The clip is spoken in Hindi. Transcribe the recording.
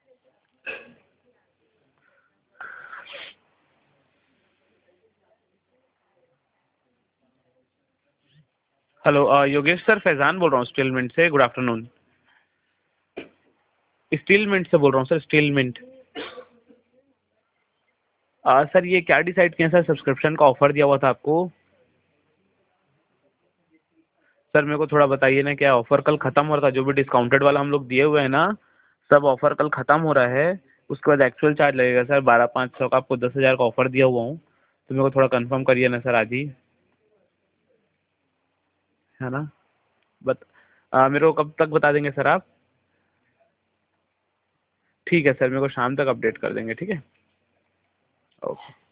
हेलो योगेश सर, फैज़ान बोल रहा हूँ स्टील मिंट से। Good afternoon. स्टील मिंट से बोल रहा हूँ सर, स्टील मिंट। सर ये क्या डिसाइड किया सर, सब्सक्रिप्शन का ऑफर दिया हुआ था आपको। सर मेरे को थोड़ा बताइए ना, क्या ऑफर कल खत्म हो रहा था? जो भी डिस्काउंटेड वाला हम लोग दिए हुए हैं ना, सब ऑफर कल खत्म हो रहा है। उसके बाद एक्चुअल चार्ज लगेगा सर 12,500 का। आपको 10,000 का ऑफर दिया हुआ हूँ, तो मेरे को थोड़ा कंफर्म करिए ना सर आज ही, है ना। बट मेरे को कब तक बता देंगे सर आप? ठीक है सर, मेरे को शाम तक अपडेट कर देंगे, ठीक है। ओके।